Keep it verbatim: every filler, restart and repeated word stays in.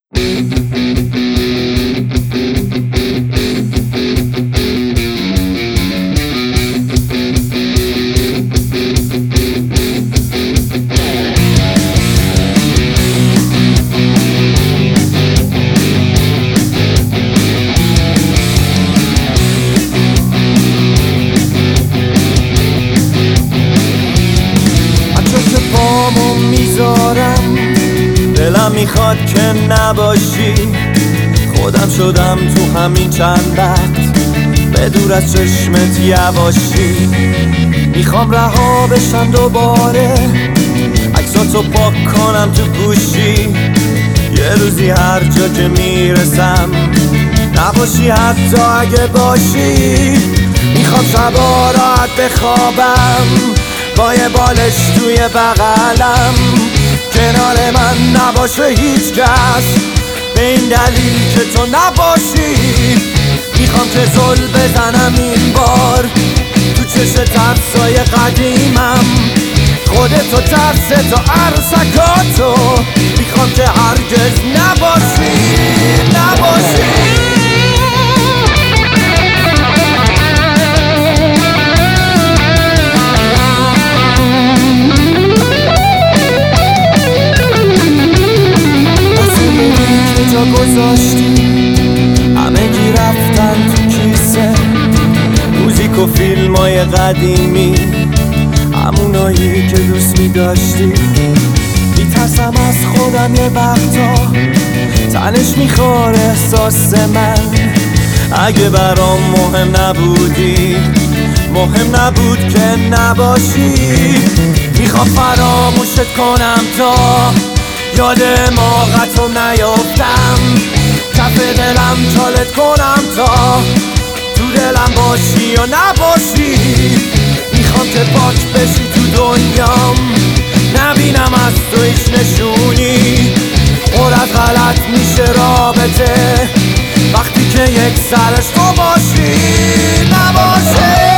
دلم میخواد که نباشی، خودم شدم تو همین چند وقت به دور از چشمت یواشی. میخوام رها بشم دوباره، عکساتو پاک کنم تو گوشی. یه روزی هر جا که میرسم نباشی، حتی اگه باشی. میخوام شبا راحت بخوابم با یه بالش توی بغلم، کنار من نباشه هیچ کس به این دلیل که تو نباشی. میخوام که زل بزنم این بار تو چش ترسای قدیمم، خودتو ترستو عروسکاتو. میخوام که هرگز نباشی نباشی گذاشتی همه گی رفتن تو کیسه، موزیک و فیلم های قدیمی، همونایی که دوست می داشتی. میترسم از خودم یه وقتا، تنش میخوره احساس من. اگه برام مهم نبودی، مهم نبود که نباشی. میخوام فراموشت کنم تا یاد موقعتو نیافتم، کف دلم چالت کنم تا تو دلم باشی یا نباشی. میخوام که پاک بشی تو دنیام، نبینم از تو هیچ نشونی. پر از غلط میشه رابطه وقتی که یک سرش تو باشی نباشی.